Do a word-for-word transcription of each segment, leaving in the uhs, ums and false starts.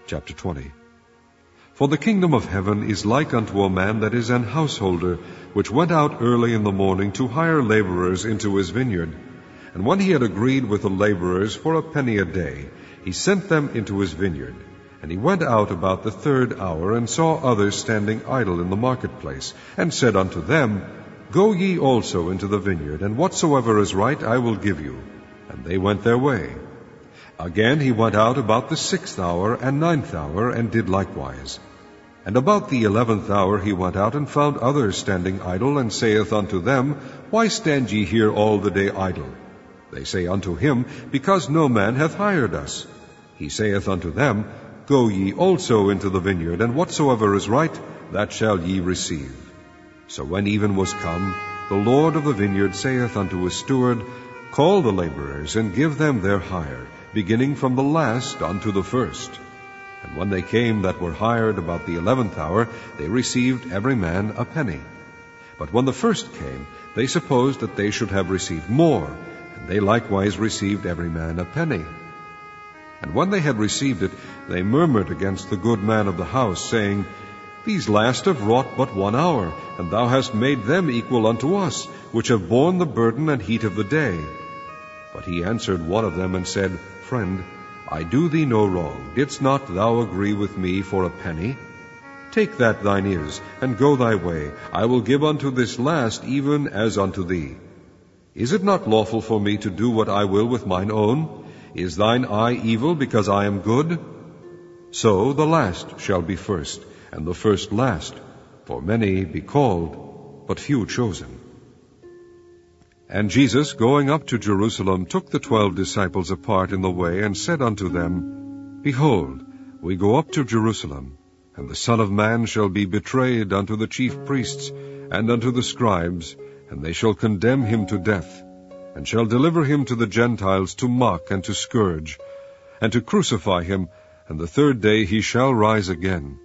Chapter twenty. For the kingdom of heaven is like unto a man that is an householder, which went out early in the morning to hire laborers into his vineyard. And when he had agreed with the laborers for a penny a day, he sent them into his vineyard. And he went out about the third hour, and saw others standing idle in the marketplace, and said unto them, Go ye also into the vineyard, and whatsoever is right I will give you. And they went their way. Again he went out about the sixth hour and ninth hour, and did likewise. And about the eleventh hour he went out, and found others standing idle, and saith unto them, Why stand ye here all the day idle? They say unto him, Because no man hath hired us. He saith unto them, Go ye also into the vineyard, and whatsoever is right, that shall ye receive. So when even was come, the Lord of the vineyard saith unto his steward, Call the laborers, and give them their hire, beginning from the last unto the first. And when they came that were hired about the eleventh hour, they received every man a penny. But when the first came, they supposed that they should have received more, and they likewise received every man a penny. And when they had received it, they murmured against the good man of the house, saying, These last have wrought but one hour, and thou hast made them equal unto us, which have borne the burden and heat of the day. But he answered one of them, and said, Friend, I do thee no wrong. Didst not thou agree with me for a penny? Take that thine is, and go thy way. I will give unto this last even as unto thee. Is it not lawful for me to do what I will with mine own? Is thine eye evil because I am good? So the last shall be first, and the first last. For many be called, but few chosen. And Jesus, going up to Jerusalem, took the twelve disciples apart in the way, and said unto them, Behold, we go up to Jerusalem, and the Son of Man shall be betrayed unto the chief priests and unto the scribes, and they shall condemn him to death, and shall deliver him to the Gentiles to mock and to scourge, and to crucify him, and the third day he shall rise again.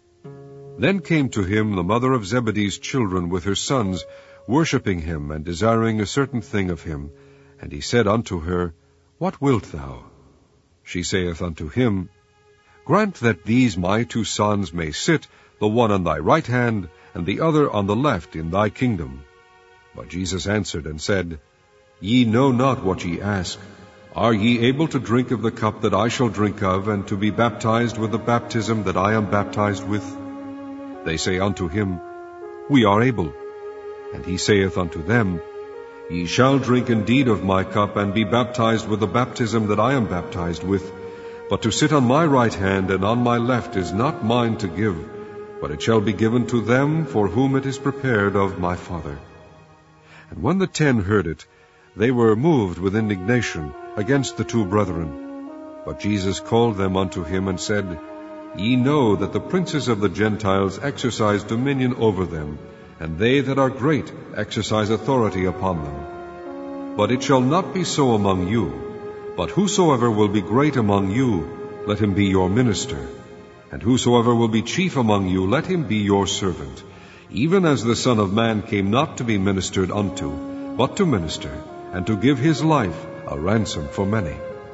Then came to him the mother of Zebedee's children with her sons, worshipping him, and desiring a certain thing of him. And he said unto her, What wilt thou? She saith unto him, Grant that these my two sons may sit, the one on thy right hand, and the other on the left, in thy kingdom. But Jesus answered and said, Ye know not what ye ask. Are ye able to drink of the cup that I shall drink of, and to be baptized with the baptism that I am baptized with? They say unto him, We are able. And he saith unto them, Ye shall drink indeed of my cup, and be baptized with the baptism that I am baptized with. But to sit on my right hand and on my left is not mine to give, but it shall be given to them for whom it is prepared of my Father. And when the ten heard it, they were moved with indignation against the two brethren. But Jesus called them unto him, and said, Ye know that the princes of the Gentiles exercise dominion over them, and they that are great exercise authority upon them. But it shall not be so among you. But whosoever will be great among you, let him be your minister. And whosoever will be chief among you, let him be your servant. Even as the Son of Man came not to be ministered unto, but to minister, and to give his life a ransom for many.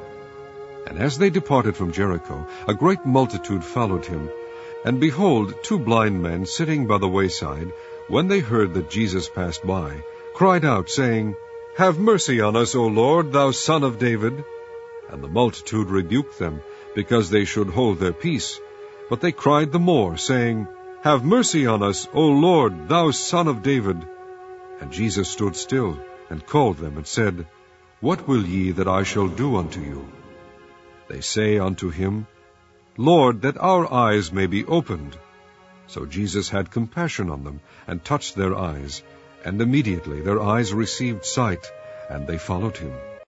And as they departed from Jericho, a great multitude followed him. And behold, two blind men sitting by the wayside, when they heard that Jesus passed by, cried out, saying, Have mercy on us, O Lord, thou Son of David. And the multitude rebuked them, because they should hold their peace. But they cried the more, saying, Have mercy on us, O Lord, thou Son of David. And Jesus stood still, and called them, and said, What will ye that I shall do unto you? They say unto him, Lord, that our eyes may be opened. So Jesus had compassion on them, and touched their eyes, and immediately their eyes received sight, and they followed him.